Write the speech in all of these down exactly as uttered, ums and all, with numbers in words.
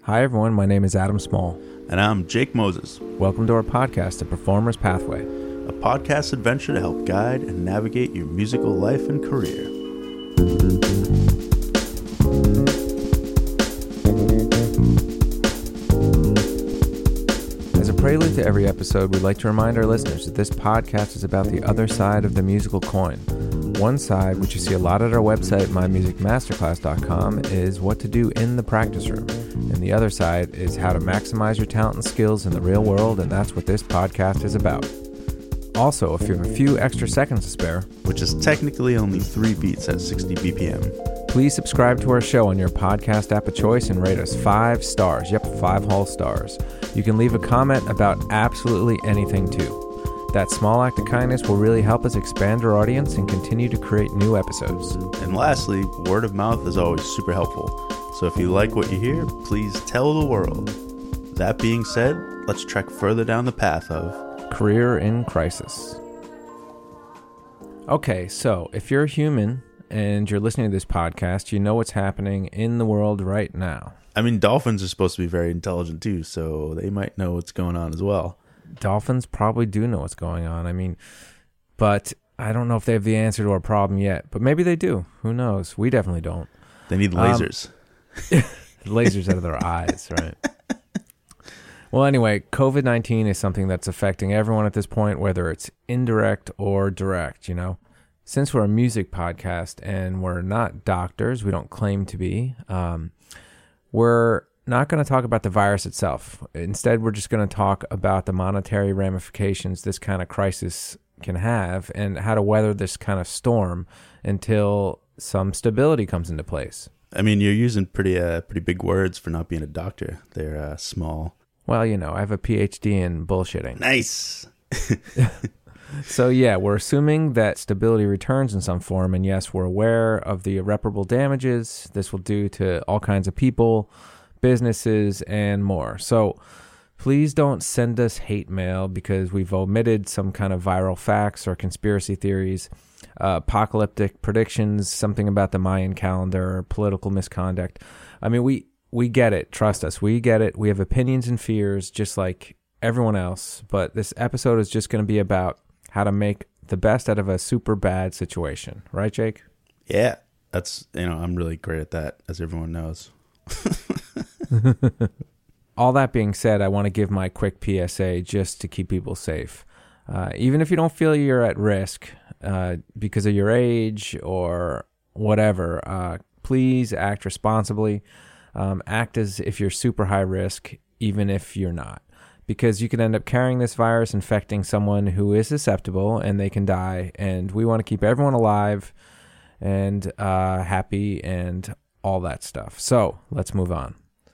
Hi everyone, my name is Adam Small. And I'm Jake Moses. Welcome to our podcast, The Performer's Pathway. A podcast adventure to help guide and navigate your musical life and career. As a prelude to every episode, we'd like to remind our listeners that this podcast is about the other side of the musical coin. One side, which you see a lot at our website, my music masterclass dot com, is what to do in the practice room. And the other side is how to maximize your talent and skills in the real world, and that's what this podcast is about. Also, if you have a few extra seconds to spare, which is technically only three beats at sixty B P M, please subscribe to our show on your podcast app of choice and rate us five stars. Yep, five whole stars. You can leave a comment about absolutely anything too. That small act of kindness will really help us expand our audience and continue to create new episodes. And lastly, word of mouth is always super helpful. So if you like what you hear, please tell the world. That being said, let's trek further down the path of career in crisis. Okay, so if you're a human and you're listening to this podcast, you know what's happening in the world right now. I mean, dolphins are supposed to be very intelligent too, so they might know what's going on as well. Dolphins probably do know what's going on. I mean, but I don't know if they have the answer to our problem yet. But maybe they do. Who knows? We definitely don't. They need lasers. Um, lasers out of their eyes, right? Well, anyway, covid nineteen is something that's affecting everyone at this point, whether it's indirect or direct, you know. Since we're a music podcast and we're not doctors, we don't claim to be, um, we're not going to talk about the virus itself. Instead, we're just going to talk about the monetary ramifications this kind of crisis can have and how to weather this kind of storm until some stability comes into place. I mean, you're using pretty uh, pretty big words for not being a doctor. They're uh, small. Well, you know, I have a P H D in bullshitting. Nice. So, yeah, we're assuming that stability returns in some form. And yes, we're aware of the irreparable damages this will do to all kinds of people, businesses, and more. So please don't send us hate mail because we've omitted some kind of viral facts or conspiracy theories, uh, apocalyptic predictions, something about the Mayan calendar, political misconduct. I mean, we, we get it. Trust us. We get it. We have opinions and fears just like everyone else. But this episode is just going to be about how to make the best out of a super bad situation. Right, Jake? Yeah. That's, you know, I'm really great at that, as everyone knows. All that being said, I want to give my quick P S A just to keep people safe. Uh, even if you don't feel you're at risk uh, because of your age or whatever, uh, please act responsibly. Um, act as if you're super high risk, even if you're not. Because you could end up carrying this virus, infecting someone who is susceptible, and they can die. And we want to keep everyone alive and uh, happy and all that stuff. So let's move on.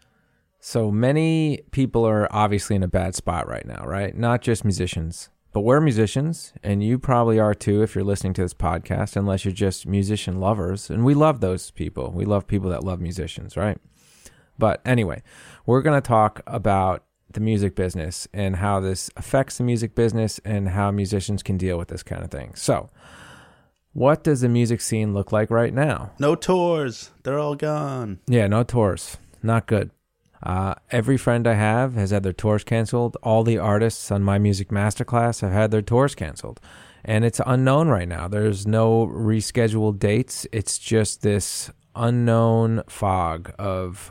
So many people are obviously in a bad spot right now, right? Not just musicians, but we're musicians, and you probably are too if you're listening to this podcast, unless you're just musician lovers. And we love those people. We love people that love musicians, right? But anyway, we're going to talk about the music business and how this affects the music business and how musicians can deal with this kind of thing. So what does the music scene look like right now? No tours. They're all gone. Yeah, no tours. Not good. Uh, every friend I have has had their tours canceled. All the artists on my music masterclass have had their tours canceled. And it's unknown right now. There's no rescheduled dates. It's just this unknown fog of,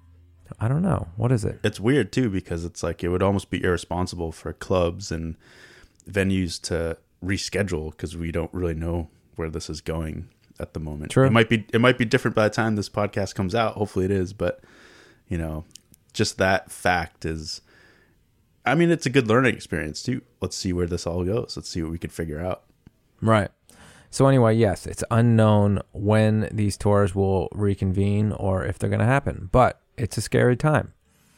I don't know. What is it? It's weird, too, because it's like it would almost be irresponsible for clubs and venues to reschedule because we don't really know where this is going at the moment. True. It might be it might be different by the time this podcast comes out. Hopefully it is, but you know, just that fact is, I mean, it's a good learning experience too. Let's see where this all goes. Let's see what we can figure out. Right. So anyway, yes, it's unknown when these tours will reconvene or if they're going to happen, but it's a scary time.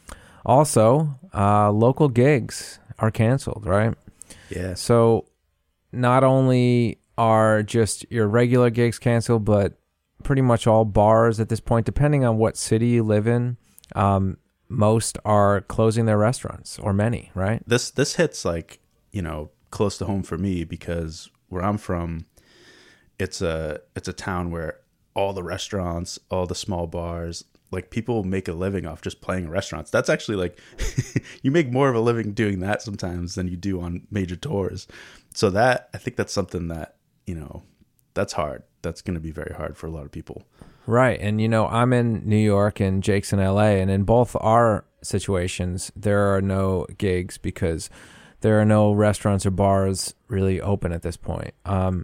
Also, uh, local gigs are canceled, right? Yeah. So not only are just your regular gigs canceled, but pretty much all bars at this point, depending on what city you live in, um, most are closing their restaurants, or many, right? This this hits like, you know, close to home for me because where I'm from, it's a it's a town where all the restaurants, all the small bars, like people make a living off just playing in restaurants. That's actually like you make more of a living doing that sometimes than you do on major tours. So that, I think that's something that, you know, that's hard. That's going to be very hard for a lot of people. Right. And, you know, I'm in New York and Jake's in L A, and in both our situations, there are no gigs because there are no restaurants or bars really open at this point. Um,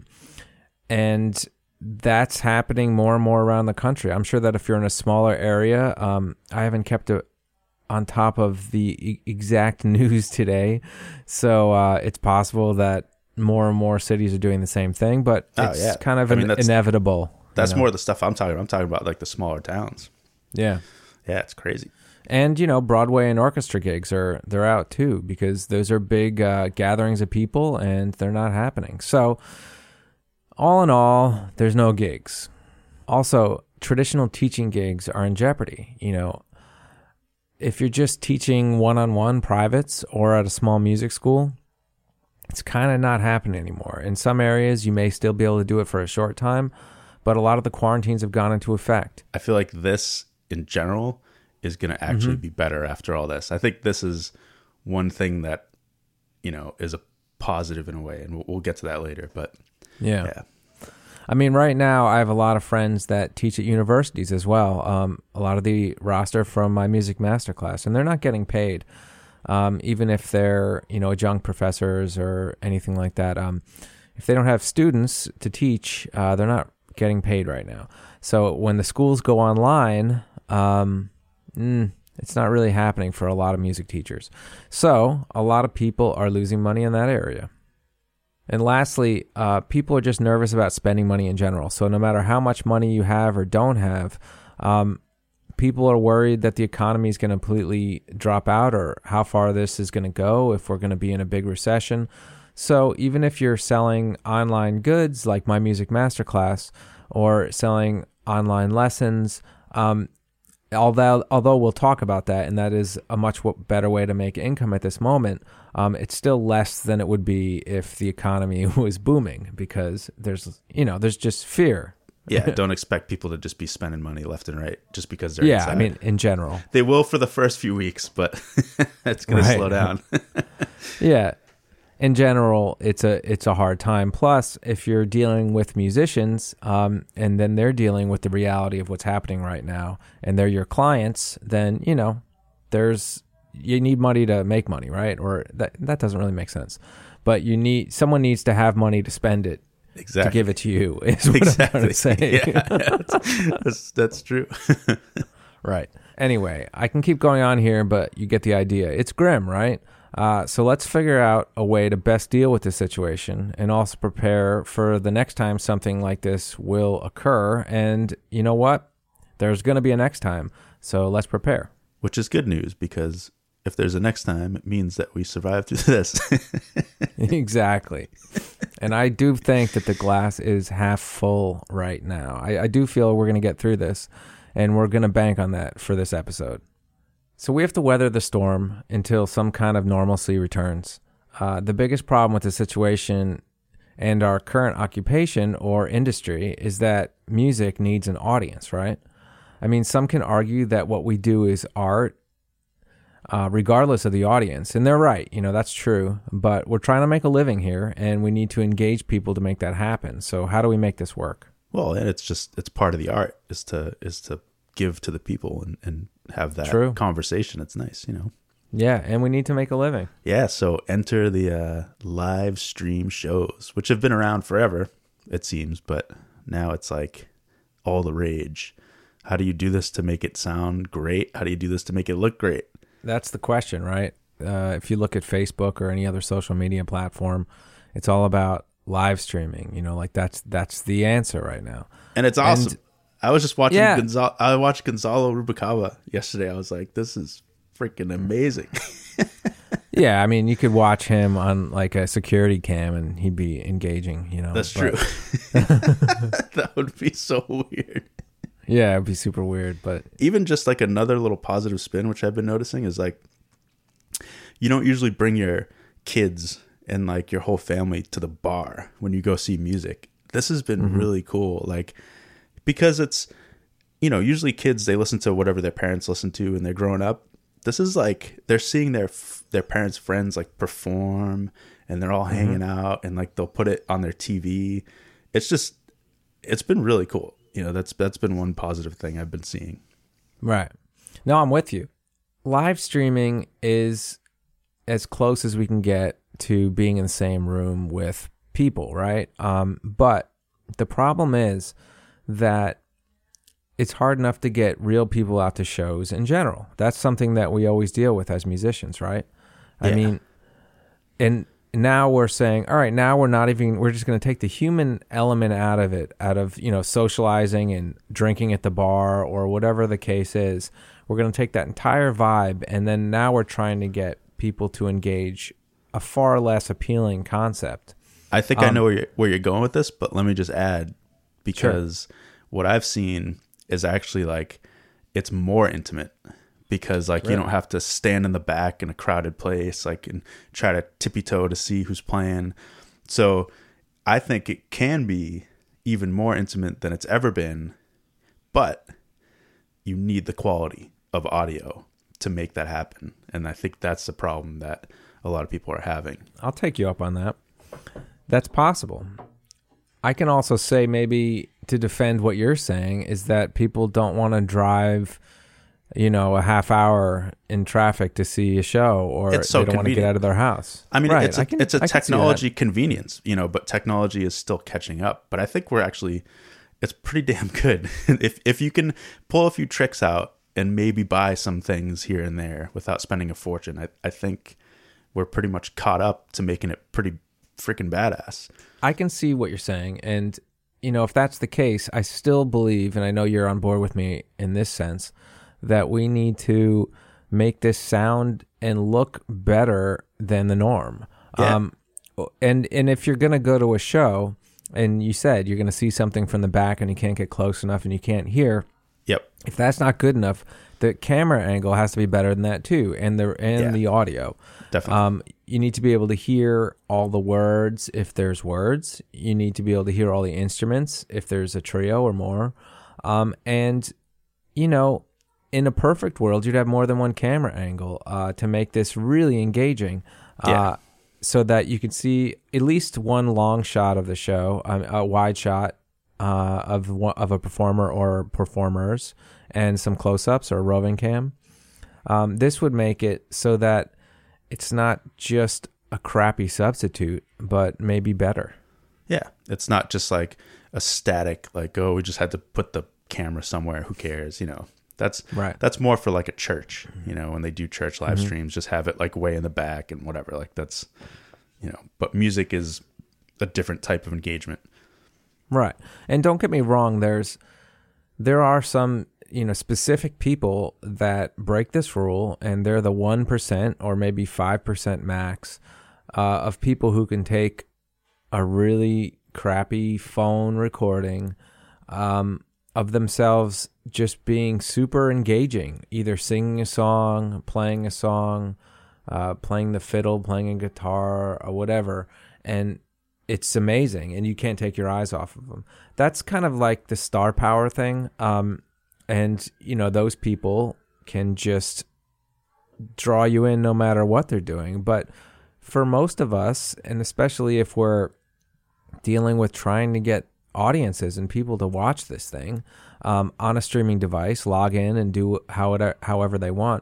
and that's happening more and more around the country. I'm sure that if you're in a smaller area, um, I haven't kept it on top of the e- exact news today. So uh, it's possible that more and more cities are doing the same thing, but it's oh, yeah. kind of I an, mean, that's, inevitable. That's you know? more the stuff I'm talking about. I'm talking about like the smaller towns. Yeah. Yeah, it's crazy. And, you know, Broadway and orchestra gigs are, they're out too, because those are big uh, gatherings of people and they're not happening. So all in all, there's no gigs. Also, traditional teaching gigs are in jeopardy. You know, if you're just teaching one-on-one privates or at a small music school, it's kind of not happening anymore. In some areas, you may still be able to do it for a short time, but a lot of the quarantines have gone into effect. I feel like this in general is going to actually mm-hmm. be better after all this. I think this is one thing that, you know, is a positive in a way, and we'll, we'll get to that later. But yeah. yeah. I mean, right now, I have a lot of friends that teach at universities as well. Um, a lot of the roster from my music masterclass, and they're not getting paid, um, even if they're, you know, adjunct professors or anything like that. Um, if they don't have students to teach, uh, they're not getting paid right now. So when the schools go online, um, mm, it's not really happening for a lot of music teachers. So a lot of people are losing money in that area. And lastly, uh, people are just nervous about spending money in general. So no matter how much money you have or don't have, um, people are worried that the economy is going to completely drop out, or how far this is going to go, if we're going to be in a big recession. So even if you're selling online goods like My Music Masterclass or selling online lessons, um, although although we'll talk about that, and that is a much better way to make income at this moment, um, it's still less than it would be if the economy was booming, because there's, you know, there's just fear. Yeah, don't expect people to just be spending money left and right just because they're yeah, inside. I mean, in general. They will for the first few weeks, but it's going right. to slow down. Yeah. In general, it's a it's a hard time. Plus, if you're dealing with musicians, um, and then they're dealing with the reality of what's happening right now, and they're your clients, then, you know, there's you need money to make money, right? Or that that doesn't really make sense. But you need someone needs to have money to spend it. Exactly. To give it to you is what exactly. I'm trying to say. Yeah, that's, that's, that's true. Right. Anyway, I can keep going on here, but you get the idea. It's grim, right? Uh, so let's figure out a way to best deal with this situation, and also prepare for the next time something like this will occur. And you know what? There's going to be a next time. So let's prepare. Which is good news, because if there's a next time, it means that we survived through this. Exactly. And I do think that the glass is half full right now. I, I do feel we're going to get through this, and we're going to bank on that for this episode. So we have to weather the storm until some kind of normalcy returns. Uh, the biggest problem with the situation and our current occupation or industry is that music needs an audience, right? I mean, some can argue that what we do is art, uh, regardless of the audience. And they're right. You know, that's true. But we're trying to make a living here, and we need to engage people to make that happen. So how do we make this work? Well, and it's just, it's part of the art is to, is to give to the people and, and have that True. conversation. It's nice, you know? Yeah. And we need to make a living. Yeah. So enter the uh, live stream shows, which have been around forever, it seems, but now it's like all the rage. How do you do this to make it sound great? How do you do this to make it look great? That's the question, right? Uh, if you look at Facebook or any other social media platform, it's all about live streaming. You know, like that's that's the answer right now. And it's awesome. And, I was just watching yeah. Gonzalo, I watched Gonzalo Rubalcaba yesterday. I was like, this is freaking amazing. Yeah, I mean, you could watch him on like a security cam and he'd be engaging, you know. That's but... true. That would be so weird. Yeah, it'd be super weird, but even just like another little positive spin, which I've been noticing, is like, you don't usually bring your kids and like your whole family to the bar when you go see music. This has been mm-hmm. really cool. Like, because it's, you know, usually kids, they listen to whatever their parents listen to when they're growing up. This is like they're seeing their their parents' friends like perform, and they're all mm-hmm. hanging out, and like they'll put it on their T V. It's just, it's been really cool. You know, that's that's been one positive thing I've been seeing. Right. No, I'm with you. Live streaming is as close as we can get to being in the same room with people, right? Um, but the problem is that it's hard enough to get real people out to shows in general. That's something that we always deal with as musicians, right? I Yeah. mean, and now we're saying, all right, now we're not even, we're just going to take the human element out of it, out of, you know, socializing and drinking at the bar or whatever the case is. We're going to take that entire vibe, and then now we're trying to get people to engage a far less appealing concept. I think Um, I know where you're, where you're going with this, but let me just add, because Sure. what I've seen is actually like it's more intimate, because like Really? you don't have to stand in the back in a crowded place like and try to tippy toe to see who's playing. So I think it can be even more intimate than it's ever been, but you need the quality of audio to make that happen. And I think that's the problem that a lot of people are having. I'll take you up on that. That's possible. I can also say, maybe to defend what you're saying, is that people don't want to drive, you know, a half hour in traffic to see a show, or It's so they don't want to get convenient. out of their house. I mean, Right. it's a, I can- it's a I can see that. technology convenience, you know, but technology is still catching up. But I think we're actually, it's pretty damn good. if if you can pull a few tricks out and maybe buy some things here and there without spending a fortune, I, I think we're pretty much caught up to making it pretty freaking badass. I can see what you're saying. And, you know, if that's the case, I still believe, and I know you're on board with me in this sense, that we need to make this sound and look better than the norm. Yeah. Um, and, and if you're going to go to a show and you said you're going to see something from the back and you can't get close enough and you can't hear, Yep. if that's not good enough, the camera angle has to be better than that too, and the and Yeah. the audio. Definitely. Um, you need to be able to hear all the words if there's words. You need to be able to hear all the instruments if there's a trio or more. Um, and you know, in a perfect world, you'd have more than one camera angle uh, to make this really engaging. Uh, Yeah. So that you can see at least one long shot of the show, um, a wide shot uh, of one, of a performer or performers, and some close-ups or roving cam. Um, this would make it so that it's not just a crappy substitute, but maybe better. Yeah. It's not just like a static, like, oh, we just had to put the camera somewhere. Who cares? You know, that's Right. that's more for like a church, you know, when they do church live Mm-hmm. streams, just have it like way in the back and whatever. Like that's, you know, but music is a different type of engagement. Right. And don't get me wrong, there's there are some, you know, specific people that break this rule, and they're the one percent or maybe five percent max uh, of people who can take a really crappy phone recording um, of themselves just being super engaging, either singing a song, playing a song, uh, playing the fiddle, playing a guitar, or whatever, and it's amazing, and you can't take your eyes off of them. That's kind of like the star power thing, um, and you know, those people can just draw you in no matter what they're doing. But for most of us, and especially if we're dealing with trying to get audiences and people to watch this thing um, on a streaming device, log in and do however, however they want,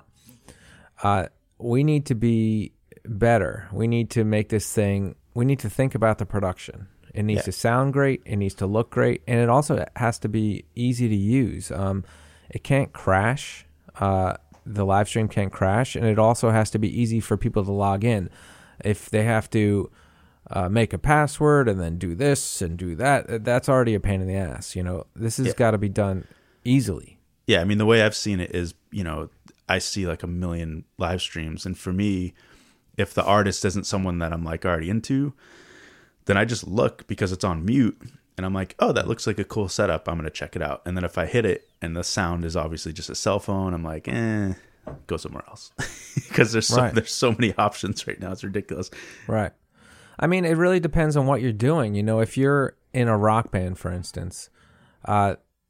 uh, we need to be better. We need to make this thing, we need to think about the production. It needs Yeah. to sound great, it needs to look great, and it also has to be easy to use. Um, it can't crash. Uh, the live stream can't crash, and it also has to be easy for people to log in. If they have to uh, make a password and then do this and do that, that's already a pain in the ass. You know, this has Yeah. got to be done easily. Yeah, I mean, the way I've seen it is, you know, I see like a million live streams, and for me, if the artist isn't someone that I'm like already into, then I just look because it's on mute, and I'm like, oh, that looks like a cool setup. I'm going to check it out. And then if I hit it and the sound is obviously just a cell phone, I'm like, eh, go somewhere else. Because there's so, Right. there's so many options right now. It's ridiculous. Right. I mean, it really depends on what you're doing. You know, if you're in a rock band, for instance, uh,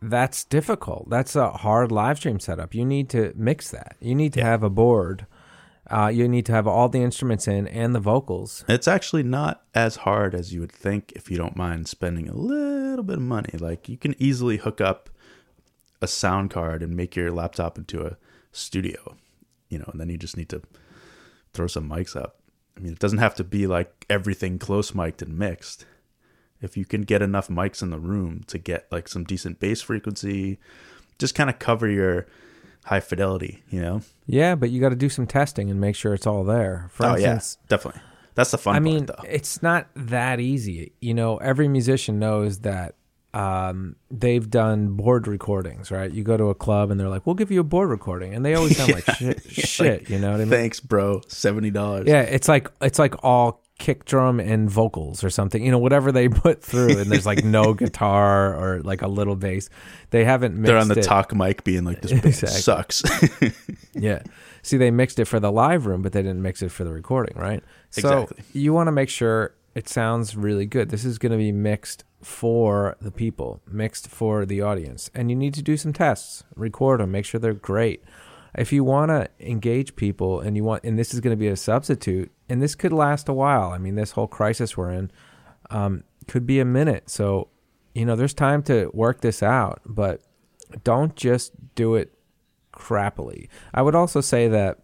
that's difficult. That's a hard live stream setup. You need to mix that. You need to Yeah. have a board. Uh, you need to have all the instruments in and the vocals. It's actually not as hard as you would think if you don't mind spending a little bit of money. Like, you can easily hook up a sound card and make your laptop into a studio, you know, and then you just need to throw some mics up. I mean, it doesn't have to be like everything close mic'd and mixed. If you can get enough mics in the room to get like some decent bass frequency, just kind of cover your high fidelity, you know? Yeah, but you got to do some testing and make sure it's all there. For oh, instance, yeah, definitely. That's the fun I part, mean, though. it's not that easy. You know, every musician knows that um, they've done board recordings, right? You go to a club and they're like, we'll give you a board recording. And they always sound Yeah. like shit, shit Like, you know what I mean? Thanks, bro. seventy dollars. Yeah, it's like it's like all kick drum and vocals or something, you know, whatever they put through, and there's like no guitar or like a little bass. They haven't mixed They're on the it. talk mic being like, this band Exactly. sucks. Yeah. See, they mixed it for the live room, but they didn't mix it for the recording, right? So Exactly. you want to make sure it sounds really good. This is going to be mixed for the people, mixed for the audience. And you need to do some tests, record them, make sure they're great. If you want to engage people and you want, and this is going to be a substitute, and this could last a while. I mean, this whole crisis we're in um, could be a minute. So, you know, there's time to work this out, but don't just do it crappily. I would also say that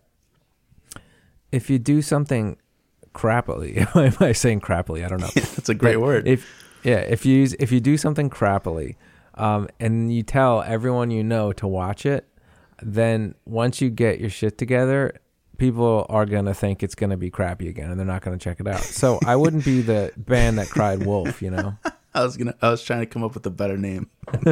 if you do something crappily, why am I saying crappily? I don't know. That's a great But word. If yeah, if you use, if you do something crappily, um, and you tell everyone you know to watch it, then once you get your shit together, people are gonna think it's gonna be crappy again, and they're not gonna check it out. So I wouldn't be the band that cried wolf, you know, I was gonna. I was trying to come up with a better name.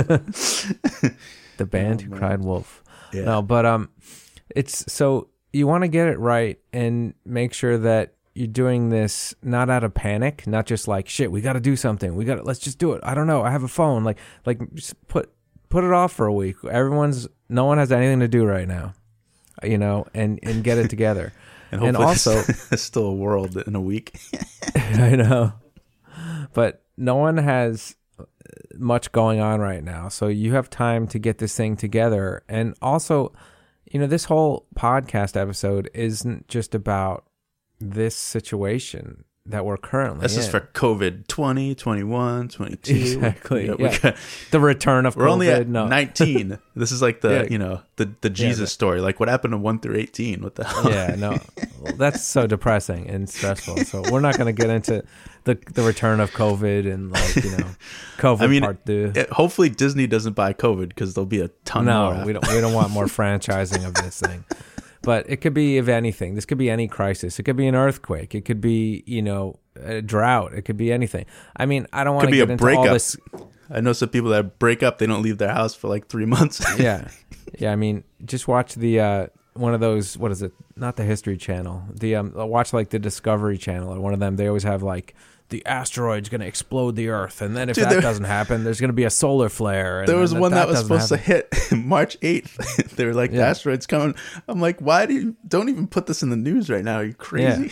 the band Oh, who man. cried wolf. Yeah. No, but um, it's so you want to get it right and make sure that you're doing this not out of panic, not just like shit. We got to do something. We got to let's just do it. I don't know. I have a phone. Like like just put put it off for a week. Everyone's no one has anything to do right now, you know, and and get it together. And, and hopefully also, there's still a world in a week. I know, but no one has much going on right now, so you have time to get this thing together. And also, you know, this whole podcast episode isn't just about this situation that we're currently This in. is for COVID twenty, twenty-one, twenty-two. Exactly, You know, yeah. we got, the return of we're COVID. only at no. nineteen. This is like the, Yeah. you know, the, the Jesus the- story. Like, what happened to one through eighteen? What the hell? Yeah, no, well, that's so depressing and stressful. So we're not going to get into the the return of COVID and like you know, COVID I mean, part two. It- hopefully Disney doesn't buy COVID because there'll be a ton more. No, we after. don't. We don't want more franchising of this thing. But it could be of anything. This could be any crisis. It could be an earthquake. It could be, you know, a drought. It could be anything. I mean, I don't want Could to be get a into all breakup. this. I know some people that break up, they don't leave their house for like three months. Yeah, yeah. I mean, just watch the uh, one of those. What is it? Not the History Channel. The um, watch like the Discovery Channel or one of them. They always have like the asteroid's going to explode the Earth, and then if Dude, that there- doesn't happen, there's going to be a solar flare. And There was then one that, that was doesn't supposed happen. to hit March eighth. They were like, the Yeah. asteroid's coming. I'm like, why do you don't even put this in the news right now? Are you crazy?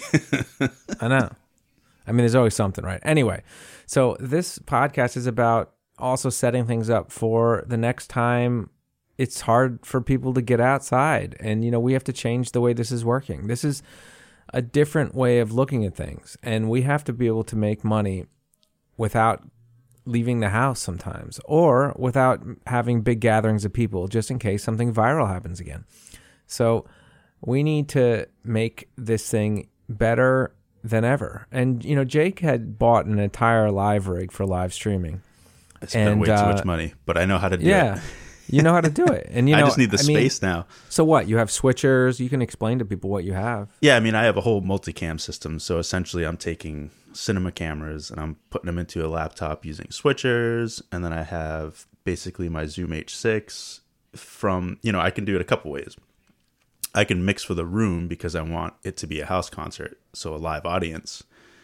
I know. I mean, there's always something, right? Anyway, so this podcast is about also setting things up for the next time it's hard for people to get outside. And, you know, we have to change the way this is working. This is a different way of looking at things. And we have to be able to make money without leaving the house sometimes or without having big gatherings of people just in case something viral happens again. So we need to make this thing better than ever. And, you know, Jake had bought an entire live rig for live streaming. I spent And, way too uh, much money, but I know how to do Yeah. it. You know how to do it. And, you know, I just need the I mean, space now. so what? You have switchers. You can explain to people what you have. Yeah, I mean, I have a whole multicam system. So essentially, I'm taking cinema cameras and I'm putting them into a laptop using switchers. And then I have basically my Zoom H six from, you know, I can do it a couple ways. I can mix for the room because I want it to be a house concert, so a live audience.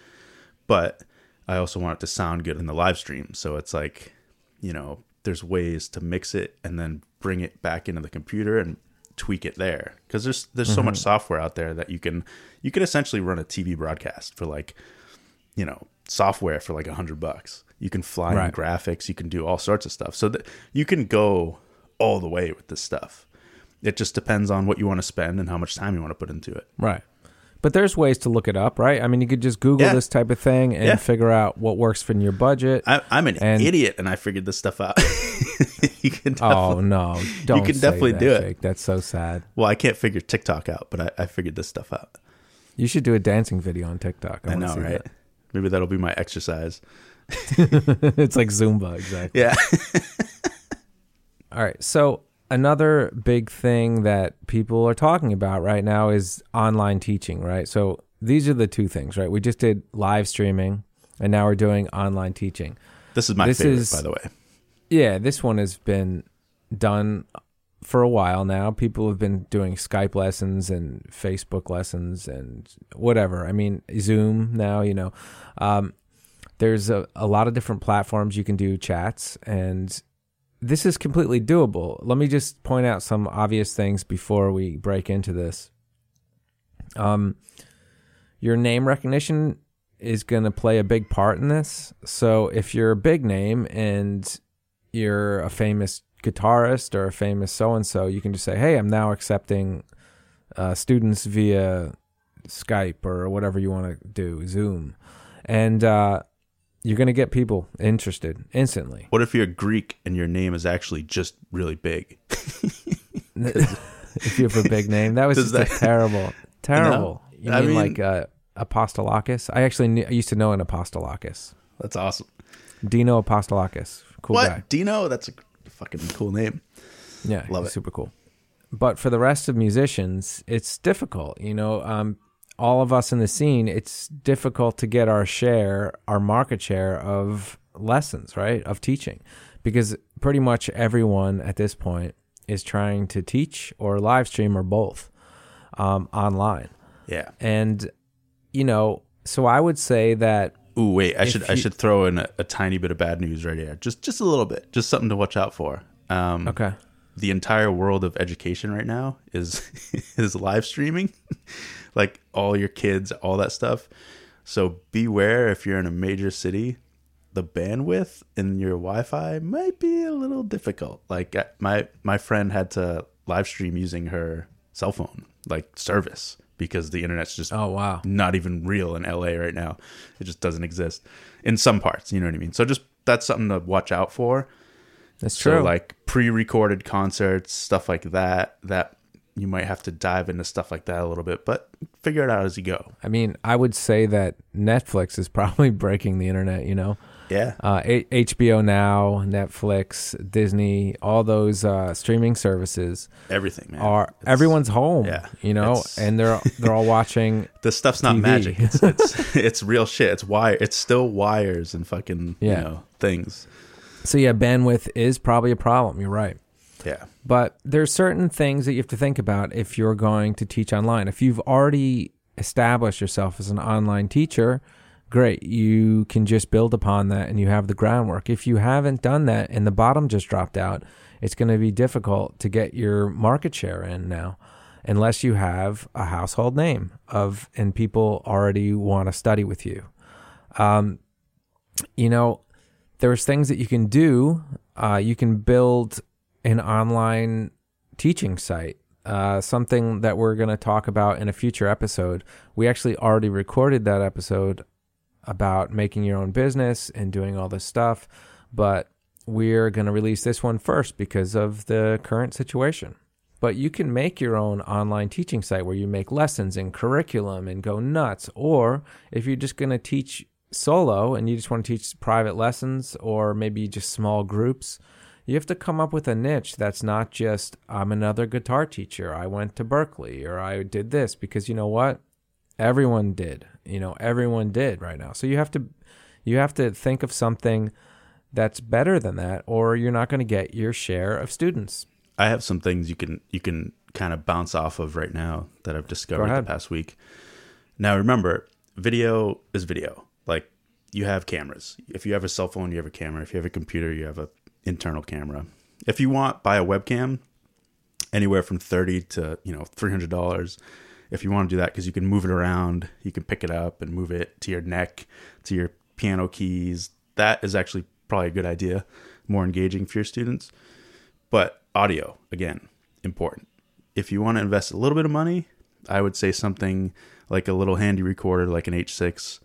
But I also want it to sound good in the live stream. So it's like, you know, there's ways to mix it and then bring it back into the computer and tweak it there. Because there's there's so much software out there that you can you can essentially run a T V broadcast for like, you know, software for like a hundred bucks. You can fly Right. in graphics. You can do all sorts of stuff. So that you can go all the way with this stuff. It just depends on what you want to spend and how much time you want to put into it. Right. But there's ways to look it up, right? I mean, you could just Google Yeah. this type of thing and Yeah. figure out what works for your budget. I, I'm an And- idiot, and I figured this stuff out. you can Oh, definitely, no. Don't can say definitely that, do it. Jake. That's so sad. Well, I can't figure TikTok out, but I, I figured this stuff out. You should do a dancing video on TikTok. I, I wanna know, see right? Maybe that'll be my exercise. that. It's like Zumba, exactly. Yeah. All right. So another big thing that people are talking about right now is online teaching, right? So these are the two things, right? We just did live streaming, and now we're doing online teaching. This is my This favorite, is- by the way. Yeah, this one has been done for a while now. People have been doing Skype lessons and Facebook lessons and whatever. I mean, Zoom now, you know. Um, there's a, a lot of different platforms you can do chats, and this is completely doable. Let me just point out some obvious things before we break into this. Um, your name recognition is going to play a big part in this. So if you're a big name and you're a famous guitarist or a famous so-and-so, you can just say, hey, I'm now accepting uh, students via Skype or whatever you want to do, Zoom. And uh, you're going to get people interested instantly. What if you're Greek and your name is actually just really big? If you have a big name, that was Does just that- a terrible, terrible. You I mean, mean- like uh, Apostolakis? I actually knew, I used to know an Apostolakis. That's awesome. Dino Apostolakis. Cool what? guy. Dino? That's a fucking cool name. Yeah, Love he's it. super cool. But for the rest of musicians, it's difficult. You know, um, all of us in the scene, it's difficult to get our share, our market share of lessons, right? Of teaching. Because pretty much everyone at this point is trying to teach or live stream or both um, online. Yeah. And, you know, so I would say that Ooh, wait. I If should I you- should throw in a, a tiny bit of bad news right here. Just just a little bit. Just something to watch out for. Um, okay. The entire world of education right now is is live streaming, like all your kids, all that stuff. So beware if you're in a major city, the bandwidth in your Wi-Fi might be a little difficult. Like uh, my my friend had to live stream using her cell phone, like service, because the internet's just Oh, wow. not even real in L A right now. It just doesn't exist in some parts. You know what I mean? So just that's something to watch out for. That's So true. like pre-recorded concerts, stuff like that, that you might have to dive into stuff like that a little bit, but figure it out as you go. I mean, I would say that Netflix is probably breaking the internet, you know? Yeah. Uh, A- H B O Now, Netflix, Disney, all those uh, streaming services Everything, man. are It's- everyone's home, yeah, you know, it's- and they're they're all watching. This stuff's not T V. magic. It's, it's it's real shit. It's wire. It's still wires and fucking Yeah. you know things. So yeah, bandwidth is probably a problem. You're right. Yeah. But there's certain things that you have to think about if you're going to teach online. If you've already established yourself as an online teacher, great. You can just build upon that and you have the groundwork. If you haven't done that and the bottom just dropped out, it's going to be difficult to get your market share in now unless you have a household name of and people already want to study with you. Um, you know, there's things that you can do. Uh, you can build an online teaching site, uh, something that we're going to talk about in a future episode. We actually already recorded that episode about making your own business and doing all this stuff, but we're going to release this one first because of the current situation. But you can make your own online teaching site where you make lessons and curriculum and go nuts. Or if you're just going to teach solo and you just want to teach private lessons or maybe just small groups, you have to come up with a niche that's not just, I'm another guitar teacher, I went to Berkeley, or I did this, because you know what? Everyone did. You know, everyone did right now. So you have to you have to think of something that's better than that, or you're not going to get your share of students. I have some things you can you can kind of bounce off of right now that I've discovered the ahead. past week. Now remember, video is video. Like you have cameras. If you have a cell phone, you have a camera. If you have a computer, you have a internal camera. If you want, buy a webcam, anywhere from thirty to you know three hundred dollars. If you want to do that, because you can move it around, you can pick it up and move it to your neck, to your piano keys, that is actually probably a good idea, more engaging for your students. But audio, again, important. If you want to invest a little bit of money, I would say something like a little handy recorder like an H six.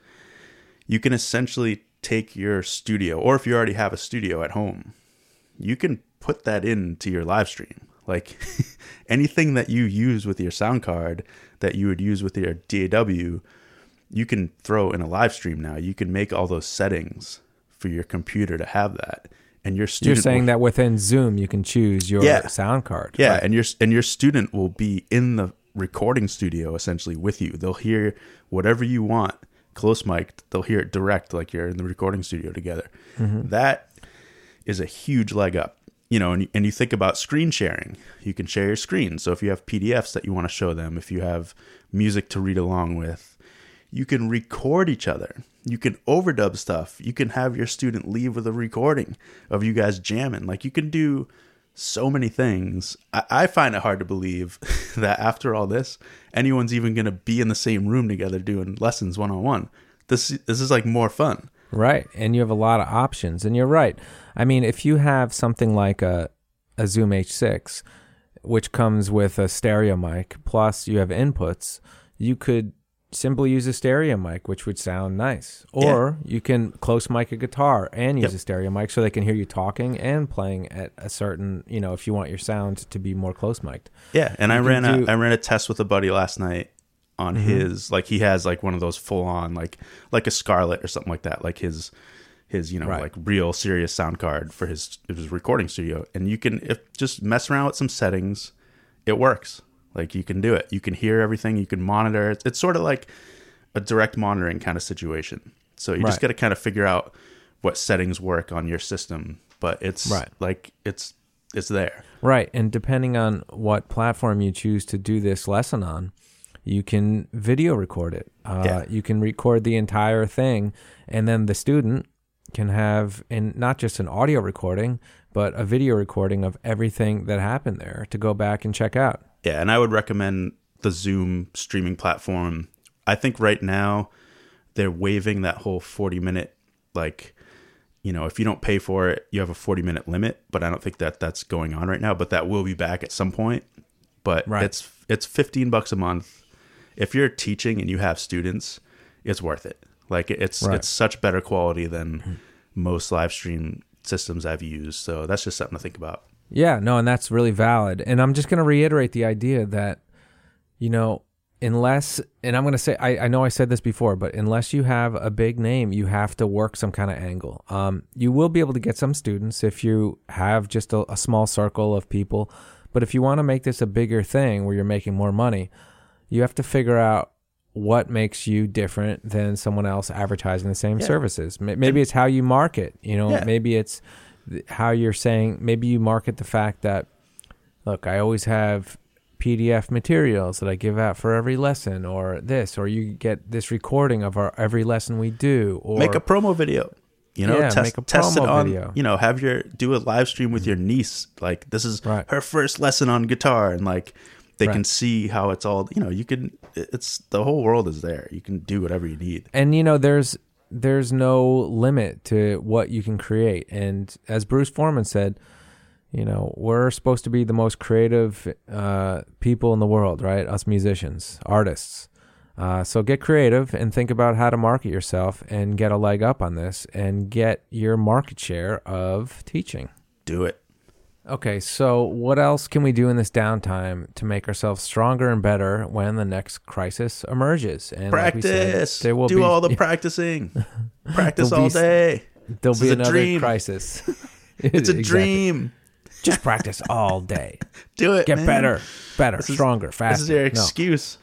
You can essentially take your studio, or if you already have a studio at home, you can put that into your live stream. Like anything that you use with your sound card that you would use with your D A W, you can throw in a live stream now. You can make all those settings for your computer to have that. And your student You're saying will, that within Zoom you can choose your yeah. sound card. Yeah, right? and your and your student will be in the recording studio essentially with you. They'll hear whatever you want close mic'd. They'll hear it direct like you're in the recording studio together. Mm-hmm. That is a huge leg up. You know, and, and you think about screen sharing. You can share your screen. So if you have P D Fs that you want to show them, if you have music to read along with, you can record each other. You can overdub stuff. You can have your student leave with a recording of you guys jamming. Like you can do so many things. I, I find it hard to believe that after all this, anyone's even going to be in the same room together doing lessons one-on-one. This, this is like more fun. Right. And you have a lot of options. And you're right. I mean, if you have something like a, a Zoom H six, which comes with a stereo mic, plus you have inputs, you could simply use a stereo mic, which would sound nice. Or yeah. you can close mic a guitar and use yep. a stereo mic so they can hear you talking and playing at a certain, you know, if you want your sound to be more close mic'd. Yeah. And you I ran do, a I ran a test with a buddy last night on mm-hmm. his, like he has like one of those full on, like like a Scarlett or something like that, like his his, you know, right. like real serious sound card for his his recording studio. And you can if just mess around with some settings, it works. Like you can do it. You can hear everything. You can monitor. It's, it's sort of like a direct monitoring kind of situation. So you right. just got to kind of figure out what settings work on your system. But it's right. like it's it's there. Right. And depending on what platform you choose to do this lesson on, you can video record it. Uh, yeah. You can record the entire thing, and then the student can have in not just an audio recording, but a video recording of everything that happened there to go back and check out. Yeah, and I would recommend the Zoom streaming platform. I think right now they're waiving that whole forty minute, like, you know, if you don't pay for it, you have a forty minute limit, but I don't think that that's going on right now, but that will be back at some point. But right. it's it's fifteen bucks a month. If you're teaching and you have students, it's worth it. Like it's right. it's such better quality than mm-hmm. most live stream systems I've used. So that's just something to think about. Yeah, no, and that's really valid. And I'm just going to reiterate the idea that, you know, unless, and I'm going to say, I, I know I said this before, but unless you have a big name, you have to work some kind of angle. Um, you will be able to get some students if you have just a, a small circle of people. But if you want to make this a bigger thing where you're making more money, you have to figure out what makes you different than someone else advertising the same yeah. services. Maybe it's how you market, you know, yeah. maybe it's how you're saying, maybe you market the fact that, look, I always have P D F materials that I give out for every lesson, or this, or you get this recording of our every lesson we do, or make a promo video, you know, yeah, test, make a test promo it on, video. You know, have your, do a live stream with your niece. Like this is right. her first lesson on guitar, and like, they right. can see how it's all, you know, you can, it's, the whole world is there. You can do whatever you need. And, you know, there's, there's no limit to what you can create. And as Bruce Foreman said, you know, we're supposed to be the most creative uh, people in the world, right? Us musicians, artists. Uh, so get creative and think about how to market yourself and get a leg up on this and get your market share of teaching. Do it. Okay, so what else can we do in this downtime to make ourselves stronger and better when the next crisis emerges? And practice. Like we said, there will do be, all the practicing. Practice all be, day. There'll this be another dream. crisis. It's a exactly. dream. Just practice all day. Do it. Get man. better, better, this stronger, is, faster. This is your excuse.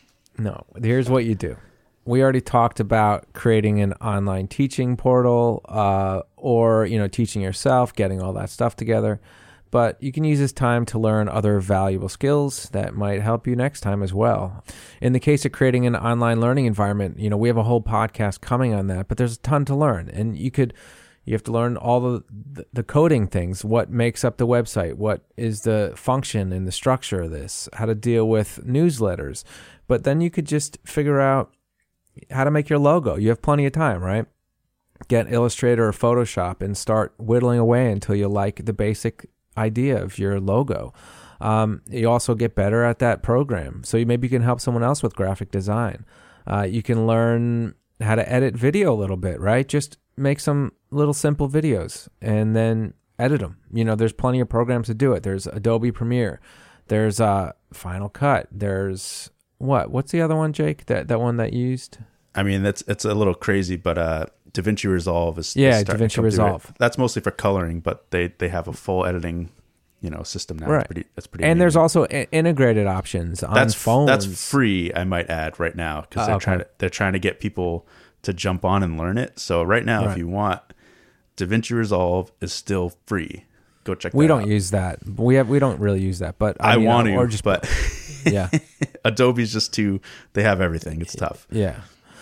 No. no, here's what you do. We already talked about creating an online teaching portal, uh, or you know, teaching yourself, getting all that stuff together. But you can use this time to learn other valuable skills that might help you next time as well. In the case of creating an online learning environment, you know, we have a whole podcast coming on that, but there's a ton to learn. And you could, you have to learn all the, the coding things, what makes up the website, what is the function and the structure of this, how to deal with newsletters. But then you could just figure out how to make your logo. You have plenty of time, right? get Illustrator or Photoshop and start whittling away until you like the basic idea of your logo. Um, you also get better at that program. So you maybe you can help someone else with graphic design. Uh, you can learn how to edit video a little bit, right? Just make some little simple videos and then edit them. You know, there's plenty of programs to do it. There's Adobe Premiere. There's uh, Final Cut. There's what? What's the other one, Jake? That that one that you used? I mean, that's it's a little crazy, but uh, DaVinci Resolve is yeah, is starting to DaVinci come through it. Resolve. That's mostly for coloring, but they they have a full editing, you know, system now. Right. That's pretty. That's pretty. And amazing. there's also i- integrated options on that's phones. That's free, I might add, right now, because Uh, they're okay. trying to they're trying to get people to jump on and learn it. So right now, Right. if you want, DaVinci Resolve is still free. Go check. We that don't out. use that. We have we don't really use that, but I mean, want uh, to, or just but yeah, Adobe's just too. They have everything. It's tough. yeah.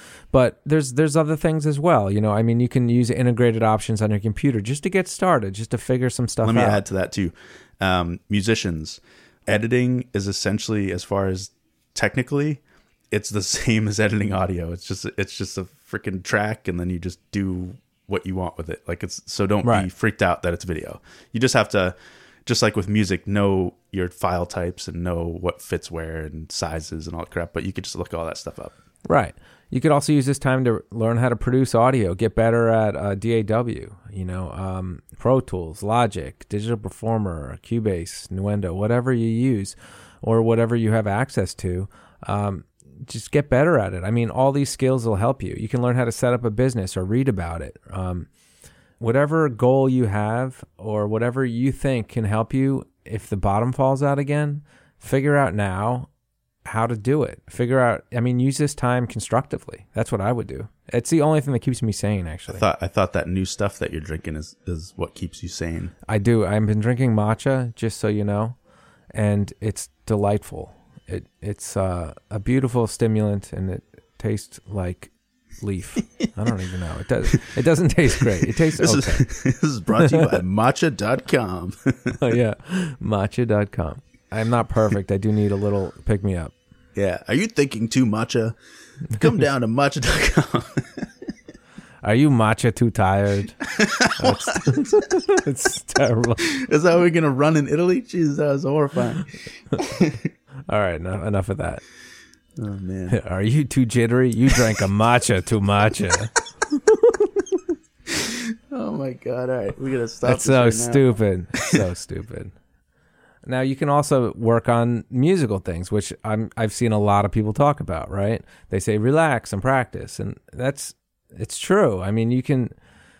But there's there's other things as well. You know, I mean, you can use integrated options on your computer just to get started, just to figure some stuff Let me out. add to that too. Um, musicians, editing is essentially, as far as technically, it's the same as editing audio. It's just it's just a freaking track, and then you just do what you want with it. Like it's so don't be Right. freaked out that it's video. You just have to, just like with music, know your file types and know what fits where and sizes and all that crap. But you could just look all that stuff up. Right. You could also use this time to learn how to produce audio, get better at uh, D A W, you know, um, Pro Tools, Logic, Digital Performer, Cubase, Nuendo, whatever you use or whatever you have access to. Um, just get better at it. I mean, all these skills will help you. You can learn how to set up a business or read about it. Um, whatever goal you have or whatever you think can help you, if the bottom falls out again, figure out now how to do it. Figure out, I mean, use this time constructively. That's what I would do. It's the only thing that keeps me sane, I actually. thought I thought that new stuff that you're drinking is is what keeps you sane. I do. I've been drinking matcha, just so you know, and it's delightful. It It's uh, a beautiful stimulant, and it tastes like leaf. I don't even know. It does. It doesn't taste great. It tastes This okay. is this is brought to you by matcha dot com. Oh, yeah. matcha dot com. I'm not perfect. I do need a little pick-me-up. Yeah. Are you thinking too matcha? Come down to matcha dot com. Are you matcha too tired? That's, it's terrible. Is that how we're going to run in Italy? Jesus, that was horrifying. All right, enough, enough of that. Oh, man. Are you too jittery? You drank a matcha too matcha. Oh, my God. All right. We got to stop That's this so right now. stupid. So stupid. Now, you can also work on musical things, which I'm, I've seen a lot of people talk about, right? They say relax and practice, and that's it's true. I mean, you can,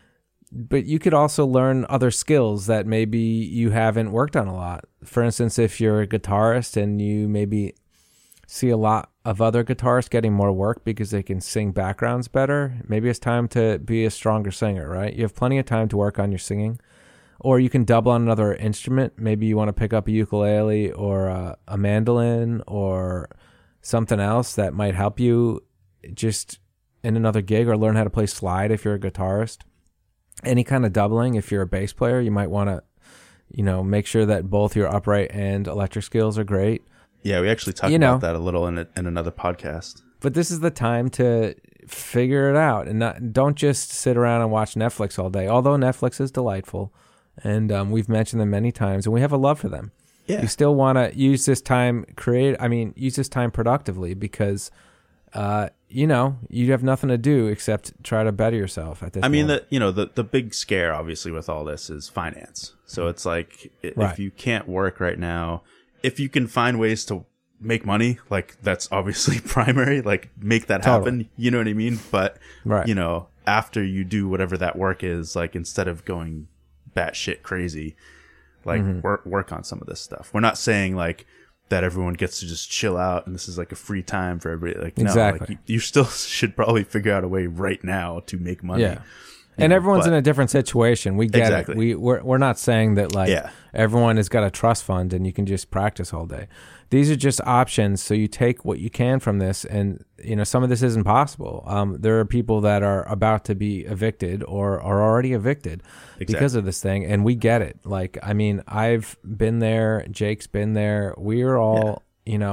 but you could also learn other skills that maybe you haven't worked on a lot. For instance, if you're a guitarist and you maybe see a lot of other guitarists getting more work because they can sing backgrounds better, maybe it's time to be a stronger singer, right? You have plenty of time to work on your singing. Or you can double on another instrument. Maybe you want to pick up a ukulele or a, a mandolin or something else that might help you just in another gig, or learn how to play slide if you're a guitarist. Any kind of doubling. If you're a bass player, you might want to, you know, make sure that both your upright and electric skills are great. Yeah, we actually talked You about know. that a little in, a, in another podcast. But this is the time to figure it out, and not, don't just sit around and watch Netflix all day. Although Netflix is delightful, and um, we've mentioned them many times, and we have a love for them. Yeah. You still want to use this time create. I mean, use this time productively, because, uh, you know, you have nothing to do except try to better yourself at this. I mean, moment. the you know the the big scare obviously with all this is finance. So it's like i- Right. if you can't work right now, if you can find ways to make money, like that's obviously primary. Like make that Totally. happen. You know what I mean? But Right. you know, after you do whatever that work is, like instead of going batshit crazy, like Mm-hmm. work work on some of this stuff. We're not saying like that everyone gets to just chill out and this is like a free time for everybody. Like no, Exactly. like you, you still should probably figure out a way right now to make money. Yeah. And know, everyone's but- in a different situation. We get Exactly. it. We we're we're not saying that like Yeah. everyone has got a trust fund and you can just practice all day. These are just options. So you take what you can from this, and you know some of this isn't possible. Um, there are people that are about to be evicted or are already evicted because of this thing, and we get it. Like I mean, I've been there. Jake's been there. We're all you know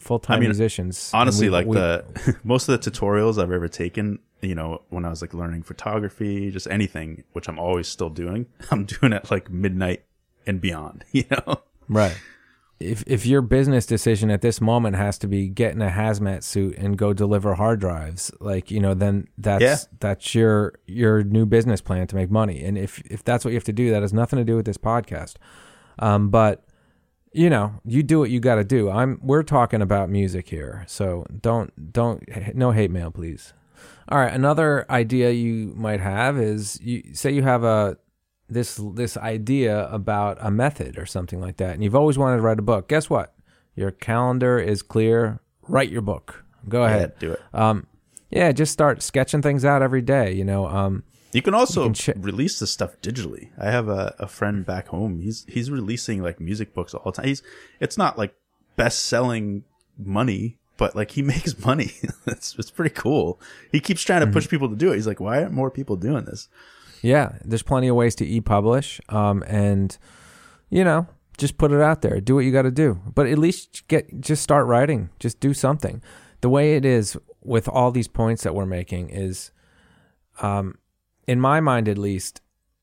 full-time I mean, musicians. Honestly, we, like we, the most of the tutorials I've ever taken, you know, when I was like learning photography, just anything, which I'm always still doing, I'm doing at like midnight and beyond, you know? Right. If if your business decision at this moment has to be get in a hazmat suit and go deliver hard drives, like, you know, then that's Yeah. that's your your new business plan to make money. And if if that's what you have to do, that has nothing to do with this podcast. Um, but you know, you do what you got to do. I'm we're talking about music here, so don't don't no hate mail, please. All right, another idea you might have is you say you have a this this idea about a method or something like that, and you've always wanted to write a book. Guess what? Your calendar is clear. Write your book. Go ahead. Yeah, do it. Um, yeah, just start sketching things out every day. You know, um, You can also you can ch- release this stuff digitally. I have a, a friend back home. He's he's releasing like music books all the time. He's it's not like best selling money, but like he makes money. it's it's pretty cool. He keeps trying to push people to do it. He's like, why aren't more people doing this? Yeah, there's plenty of ways to e-publish, um, and you know, just put it out there. Do what you got to do, but at least get just start writing. Just do something. The way it is with all these points that we're making is, um, in my mind at least,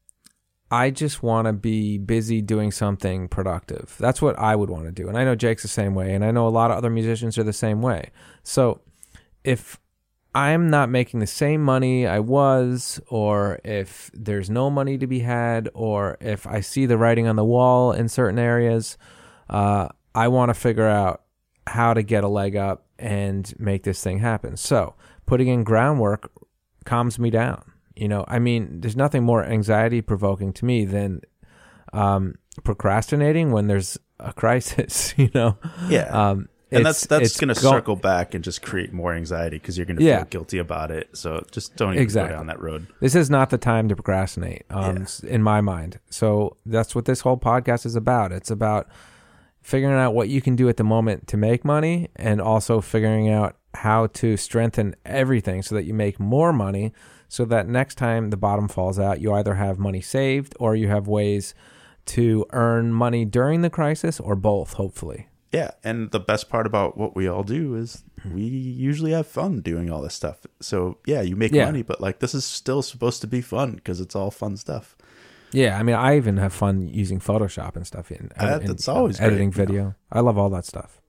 I just want to be busy doing something productive. That's what I would want to do, and I know Jake's the same way, and I know a lot of other musicians are the same way. So, if I'm not making the same money I was, or if there's no money to be had, or if I see the writing on the wall in certain areas, uh, I want to figure out how to get a leg up and make this thing happen. So putting in groundwork calms me down. You know, I mean, there's nothing more anxiety provoking to me than um, procrastinating when there's a crisis, you know? Yeah. Um, And that's that's going to go- circle back and just create more anxiety because you're going to Yeah. feel guilty about it. So just don't even Exactly. go down that road. This is not the time to procrastinate, um, Yeah. s- in my mind. So that's what this whole podcast is about. It's about figuring out what you can do at the moment to make money, and also figuring out how to strengthen everything so that you make more money, so that next time the bottom falls out, you either have money saved or you have ways to earn money during the crisis, or both, hopefully. Yeah, and the best part about what we all do is we usually have fun doing all this stuff. So yeah, you make Yeah. money, but like this is still supposed to be fun because it's all fun stuff. Yeah, I mean, I even have fun using Photoshop and stuff in, That- in that's always uh, editing great, you video. I love all that stuff.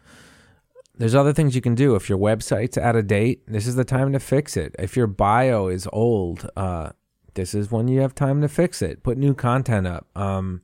There's other things you can do. If your website's out of date, this is the time to fix it. If your bio is old, uh, this is when you have time to fix it. Put new content up. Um,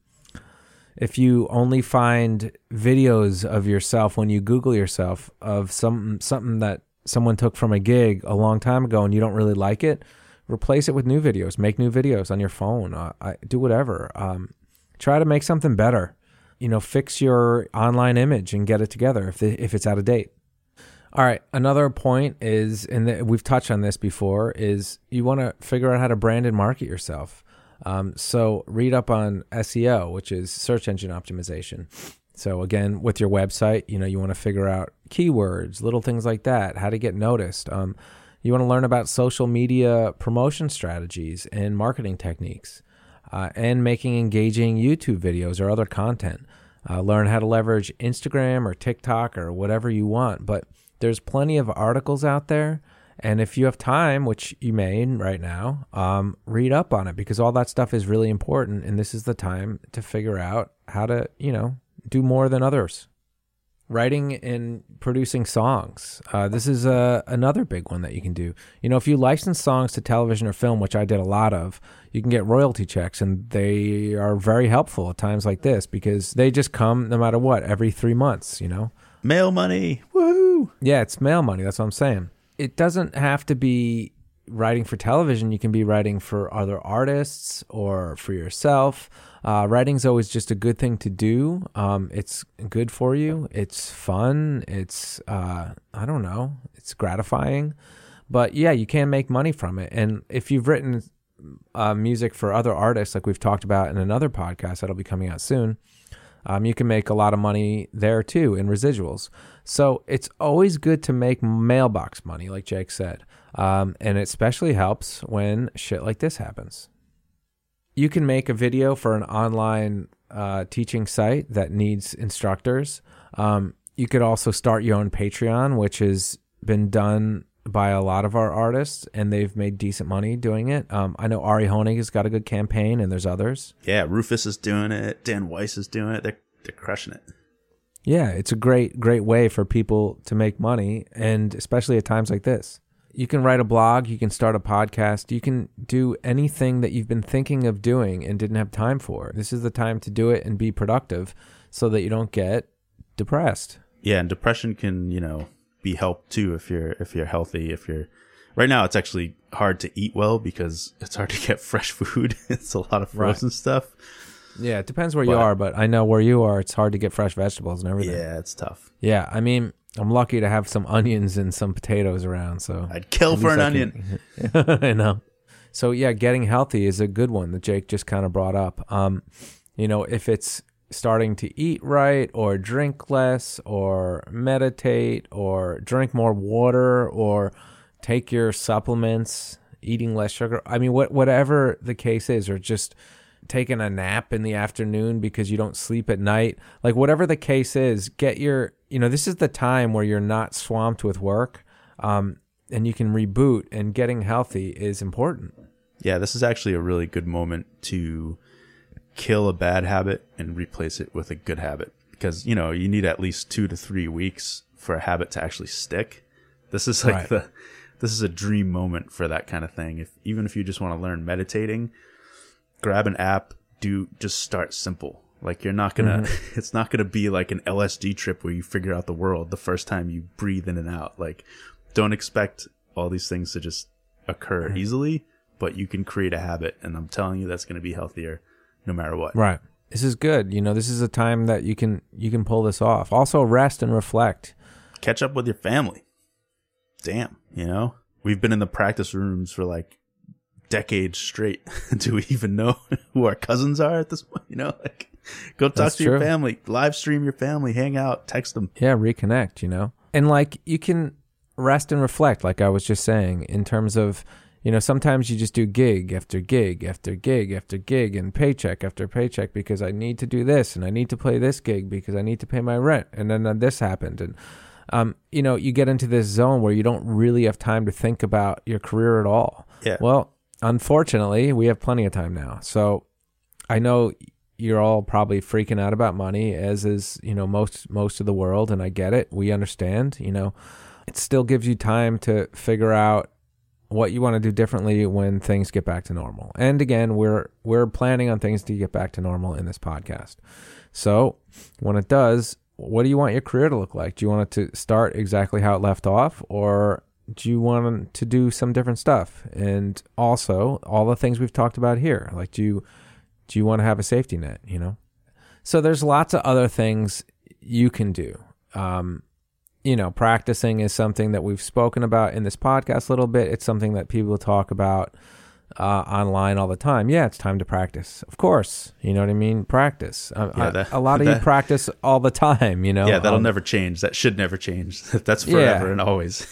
if you only find videos of yourself when you Google yourself of some something that someone took from a gig a long time ago and you don't really like it, replace it with new videos. Make new videos on your phone. Uh, I, do whatever. Um, try to make something better. You know, fix your online image and get it together if the, if it's out of date. All right. Another point is, and the, we've touched on this before, is you want to figure out how to brand and market yourself. Um, so read up on S E O, which is search engine optimization. So again, with your website, you know, you want to figure out keywords, little things like that, how to get noticed. Um, you want to learn about social media promotion strategies and marketing techniques, uh, and making engaging YouTube videos or other content. Uh, learn how to leverage Instagram or TikTok or whatever you want. But there's plenty of articles out there. And if you have time, which you may right now, um, read up on it, because all that stuff is really important. And this is the time to figure out how to, you know, do more than others. Writing and producing songs. Uh, this is uh, another big one that you can do. You know, if you license songs to television or film, which I did a lot of, you can get royalty checks, and they are very helpful at times like this because they just come no matter what, every three months, you know? Mail money. Woohoo. Yeah, it's mail money. That's what I'm saying. It doesn't have to be writing for television. You can be writing for other artists or for yourself. Uh, writing's always just a good thing to do. Um, it's good for you. It's fun. It's, uh, I don't know, it's gratifying. But yeah, you can make money from it. And if you've written uh, music for other artists, like we've talked about in another podcast that'll be coming out soon, Um, you can make a lot of money there too in residuals. So it's always good to make mailbox money, like Jake said. Um, and it especially helps when shit like this happens. You can make a video for an online uh, teaching site that needs instructors. Um, you could also start your own Patreon, which has been done by a lot of our artists, and they've made decent money doing it. Um, I know Ari Honig has got a good campaign, and there's others. Yeah, Rufus is doing it. Dan Weiss is doing it. They're they're crushing it. Yeah, it's a great, great way for people to make money, and especially at times like this. You can write a blog, you can start a podcast, you can do anything that you've been thinking of doing and didn't have time for. This is the time to do it and be productive so that you don't get depressed. Yeah, and depression can, you know, be helped too if you're if you're healthy. If you're right now, it's actually hard to eat well because it's hard to get fresh food. It's a lot of frozen right. stuff. Yeah, it depends where but, you are, but I know where you are, it's hard to get fresh vegetables and everything. Yeah, it's tough. Yeah, I mean, I'm lucky to have some onions and some potatoes around, so I'd kill for an I onion. I know. So yeah, getting healthy is a good one that Jake just kind of brought up. Um, you know, if it's starting to eat right or drink less or meditate or drink more water or take your supplements, eating less sugar. I mean, what whatever the case is, or just taking a nap in the afternoon because you don't sleep at night. Like whatever the case is, get your, you know, this is the time where you're not swamped with work um, and you can reboot, and getting healthy is important. Yeah, this is actually a really good moment to kill a bad habit and replace it with a good habit, because, you know, you need at least two to three weeks for a habit to actually stick. This is like right. the, this is a dream moment for that kind of thing. If even if you just want to learn meditating, grab an app, do just start simple. Like you're not gonna, mm-hmm. it's not gonna be like an L S D trip where you figure out the world the first time you breathe in and out. Like, don't expect all these things to just occur mm-hmm. easily, but you can create a habit, and I'm telling you that's gonna be healthier no matter what. Right. This is good. You know, this is a time that you can you can pull this off. Also, rest and reflect. Catch up with your family. Damn, you know, we've been in the practice rooms for like decades straight. Do we even know who our cousins are at this point? You know, like go talk That's to true. your family, live stream your family, hang out, text them. Yeah, reconnect, you know. And like you can rest and reflect, like I was just saying, in terms of, you know, sometimes you just do gig after gig after gig after gig and paycheck after paycheck because I need to do this and I need to play this gig because I need to pay my rent, and then uh, this happened. And um, you know, you get into this zone where you don't really have time to think about your career at all. Yeah. Well, unfortunately, we have plenty of time now. So I know you're all probably freaking out about money, as is, you know, most most of the world, and I get it. We understand, you know. It still gives you time to figure out what you want to do differently when things get back to normal. And again, we're we're planning on things to get back to normal in this podcast. So when it does, what do you want your career to look like? Do you want it to start exactly how it left off, or do you want to do some different stuff? And also all the things we've talked about here, like do you, do you want to have a safety net, you know? So there's lots of other things you can do. Um, you know, practicing is something that we've spoken about in this podcast a little bit. It's something that people talk about uh, online all the time. Yeah, it's time to practice. Of course. You know what I mean? Practice. Uh, yeah, that, I, a lot of that, you practice all the time, you know? Yeah, that'll um, never change. That should never change. That's forever yeah. and always.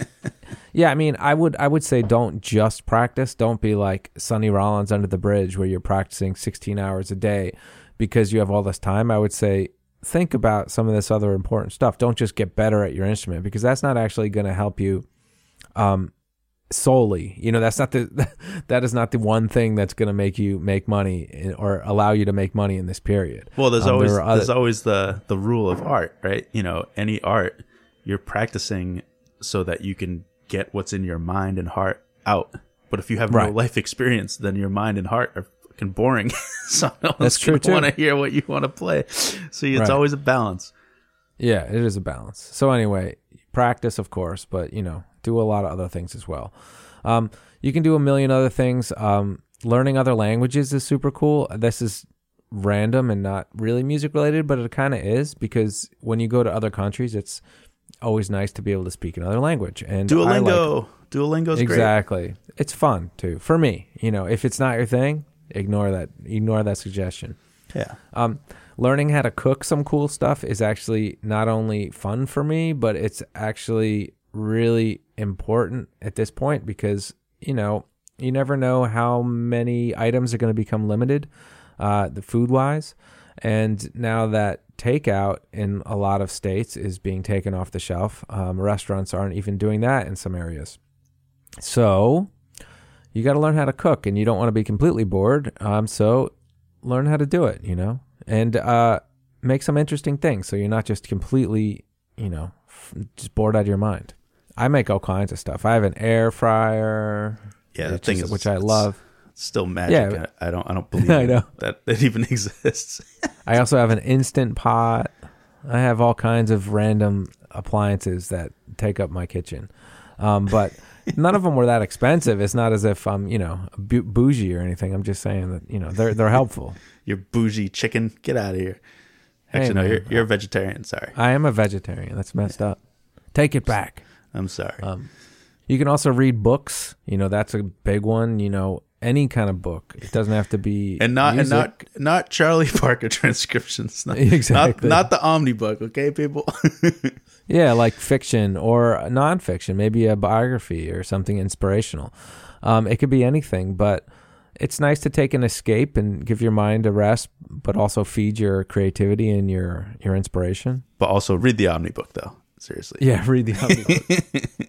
Yeah, I mean, I would I would say don't just practice. Don't be like Sonny Rollins under the bridge where you're practicing sixteen hours a day because you have all this time. I would say think about some of this other important stuff. Don't just get better at your instrument, because that's not actually going to help you um, solely. You know, that's not the that is not the one thing that's going to make you make money in, or allow you to make money in this period. Well, there's um, always there other, there's always the the rule of art, right? You know, any art, you're practicing so that you can get what's in your mind and heart out. But if you have right. no life experience, then your mind and heart are fucking boring. So no That's true one's too. Want to hear what you want to play. So it's right. always a balance. Yeah, it is a balance. So anyway, practice, of course, but you know, do a lot of other things as well. Um, you can do a million other things. Um, learning other languages is super cool. This is random and not really music related, but it kind of is, because when you go to other countries, it's always nice to be able to speak another language. And Duolingo. Like, Duolingo's exactly. great. Exactly. It's fun too. For me, you know, if it's not your thing, ignore that. Ignore that suggestion. Yeah. Um, learning how to cook some cool stuff is actually not only fun for me, but it's actually really important at this point, because, you know, you never know how many items are going to become limited, uh, the food wise. And now that takeout in a lot of states is being taken off the shelf. Um, restaurants aren't even doing that in some areas. So you got to learn how to cook, and you don't want to be completely bored. Um, so learn how to do it, you know, and uh, make some interesting things so you're not just completely, you know, f- just bored out of your mind. I make all kinds of stuff. I have an air fryer, Yeah, the which, thing is, is, which I it's love. Still magic. Yeah. I, I don't. I don't believe I know. that it even exists. I also have an Instant Pot. I have all kinds of random appliances that take up my kitchen. Um, but none of them were that expensive. It's not as if I'm, you know, bu- bougie or anything. I'm just saying that, you know, they're they're helpful. You're bougie chicken. Get out of here. Hey, Actually, no, man. you're you're a vegetarian. Sorry. I am a vegetarian. That's messed up. Take it back. I'm sorry. Um, you can also read books. You know, that's a big one. You know, any kind of book. It doesn't have to be and not music. and not not Charlie Parker transcriptions. Not, Exactly. Not, not the Omni book. Okay, people. Yeah, like fiction or nonfiction, maybe a biography or something inspirational. Um, it could be anything, but it's nice to take an escape and give your mind a rest, but also feed your creativity and your, your inspiration. But also read the Omni book, though. Seriously. Yeah, read the audiobook.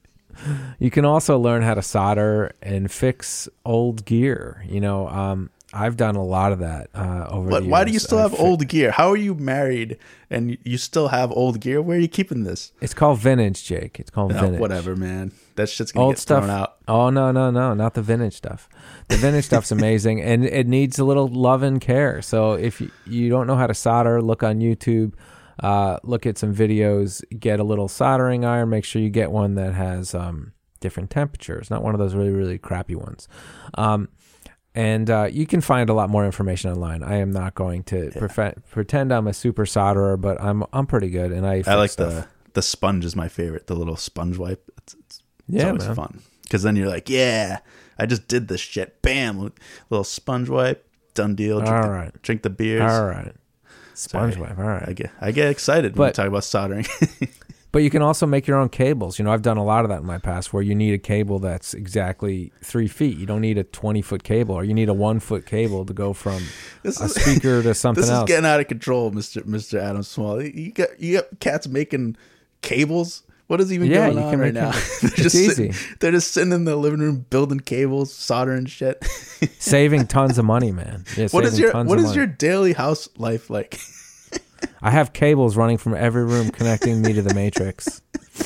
You can also learn how to solder and fix old gear. You know, um, I've done a lot of that uh, over But the years. why do you still I've have fi- old gear? How are you married and you still have old gear? Where are you keeping this? It's called vintage, Jake. It's called No, vintage. whatever, man. That shit's gonna Old get stuff. thrown out. Oh no, no, no, not the vintage stuff. The vintage stuff's amazing, and it needs a little love and care. So if you, you don't know how to solder, look on YouTube, uh, look at some videos, get a little soldering iron. Make sure you get one that has um, different temperatures, not one of those really, really crappy ones. Um, and uh, you can find a lot more information online. I am not going to Yeah. prefe- pretend I'm a super solderer, but I'm I'm pretty good, and I I fix like stuff. the the sponge is my favorite. The little sponge wipe. It's, it's, it's Yeah, always man. fun because then you're like, yeah, I just did this shit. Bam, little sponge wipe. Done deal. Drink, All the, right. drink the beers. All right. Sponge Sorry. wipe. All right. I get I get excited when we But- talk about soldering. But you can also make your own cables. You know, I've done a lot of that in my past where you need a cable that's exactly three feet. You don't need a twenty-foot cable, or you need a one-foot cable to go from This a is- speaker to something This is else. getting out of control, Mister Mister Adam Small. You got you got cats making cables. What is even Yeah, going you on can right make now? cables. they're It's just easy. Sitting, they're just sitting in the living room building cables, soldering shit. Saving tons of money, man. Yeah, What is saving your tons What of is money. your daily house life like? I have cables running from every room connecting me to the Matrix.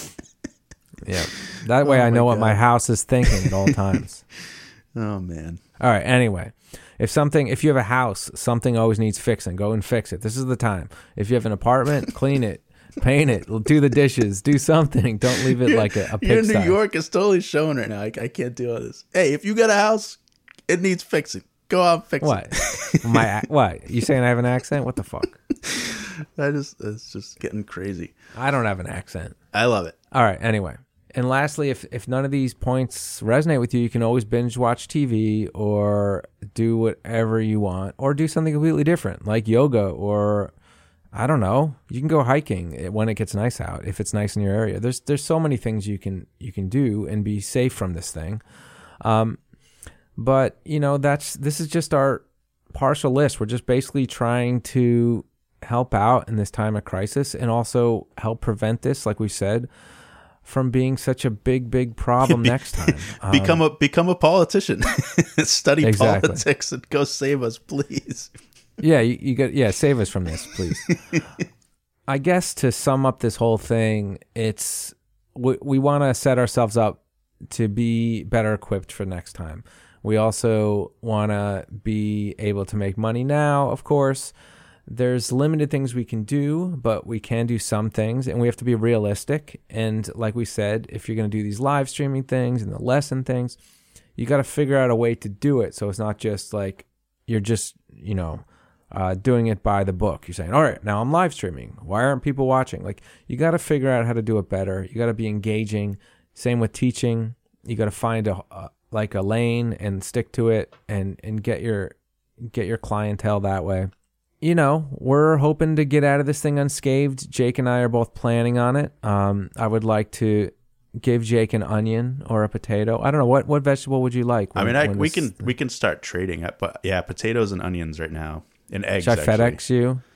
Yeah. That way Oh I know my what my God. house is thinking at all times. Oh man, All right. Anyway, if something, if you have a house, something always needs fixing. Go and fix it. This is the time. If you have an apartment, clean it, paint it, do the dishes, do something. Don't leave it like a, a you're in pigsty. New York. It's totally showing right now. I, I can't do all this. Hey, if you got a house, it needs fixing. Go out and fix What? it. My ac- what? You saying I have an accent? What the fuck? I just it's just getting crazy. I don't have an accent. I love it. All right. Anyway. And lastly, if, if none of these points resonate with you, you can always binge watch T V or do whatever you want or do something completely different like yoga or I don't know. You can go hiking when it gets nice out if it's nice in your area. There's there's so many things you can you can do and be safe from this thing. Um, but you know that's this is just our partial list. We're just basically trying to help out in this time of crisis and also help prevent this, like we said, from being such a big, big problem next time. Um, Become a become a politician. Study Exactly. politics and go save us, please. yeah, you, you get yeah, save us from this, please. I guess to sum up this whole thing, it's we, we want to set ourselves up to be better equipped for next time. We also want to be able to make money now, of course. There's limited things we can do, but we can do some things, and we have to be realistic. And like we said, if you're going to do these live streaming things and the lesson things, you got to figure out a way to do it. So it's not just like you're just, you know, uh, doing it by the book. You're saying, all right, now I'm live streaming. Why aren't people watching? Like you got to figure out how to do it better. You got to be engaging. Same with teaching. You got to find a, a like a lane and stick to it and, and get your get your clientele that way. You know, we're hoping to get out of this thing unscathed. Jake and I are both planning on it. Um, I would like to give Jake an onion or a potato. I don't know what what vegetable would you like? I when- mean, I, when we this- can we can start trading it, but yeah, potatoes and onions right now, and eggs. Should I actually. FedEx you?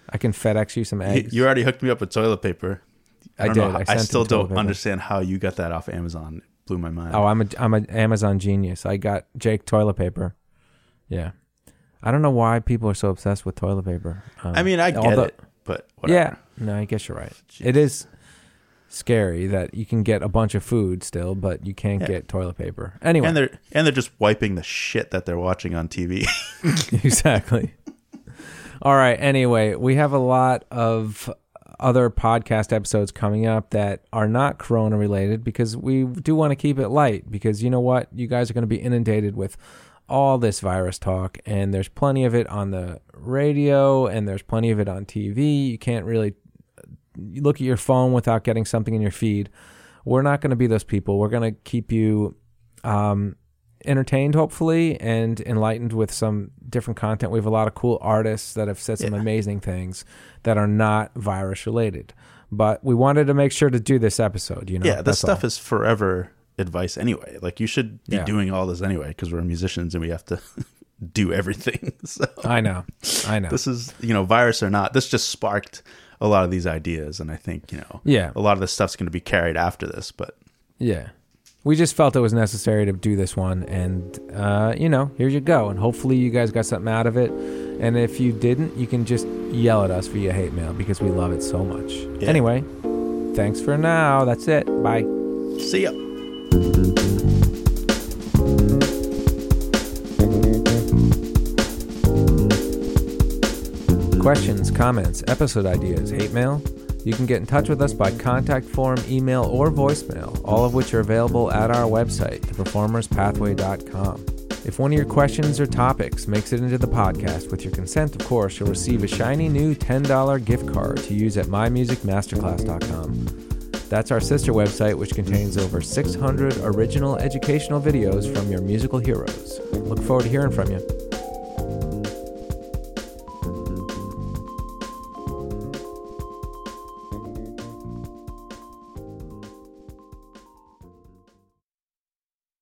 I can FedEx you some You, eggs. you already hooked me up with toilet paper. I, don't did. know how- I, I, sent still him toilet don't paper. understand how you got that off Amazon. It blew my mind. Oh, I'm a I'm an Amazon genius. I got Jake toilet paper. Yeah, I don't know why people are so obsessed with toilet paper. Um, I mean, I get although- it, but whatever. Yeah, no, I guess you're right. Jeez. It is scary that you can get a bunch of food still, but you can't Yeah. get toilet paper. Anyway, And they're and they're just wiping the shit that they're watching on T V. exactly. All right. Anyway, we have a lot of other podcast episodes coming up that are not Corona related because we do want to keep it light because you know what? You guys are going to be inundated with all this virus talk and there's plenty of it on the radio and there's plenty of it on T V. You can't really look at your phone without getting something in your feed. We're not going to be those people. We're going to keep you um, entertained, hopefully, and enlightened with some different content. We have a lot of cool artists that have said some Yeah. amazing things that are not virus related. But we wanted to make sure to do this episode. You know, Yeah, this That's stuff all. is forever advice anyway. Like you should be Yeah. doing all this anyway because we're musicians and we have to do everything. So I know. I know. this is, you know, virus or not, this just sparked a lot of these ideas. And I think, you know, Yeah. a lot of this stuff's going to be carried after this. But Yeah. We just felt it was necessary to do this one. And, uh, you know, here you go. And hopefully you guys got something out of it. And if you didn't, you can just yell at us via hate mail because we love it so much. Yeah. Anyway, thanks for now. That's it. Bye. see ya. Questions, comments, episode ideas, hate mail? You can get in touch with us by contact form, email, or voicemail, all of which are available at our website, the performers pathway dot com. If one of your questions or topics makes it into the podcast, with your consent, of course, you'll receive a shiny new ten dollars gift card to use at my music masterclass dot com. That's our sister website, which contains over six hundred original educational videos from your musical heroes. Look forward to hearing from you.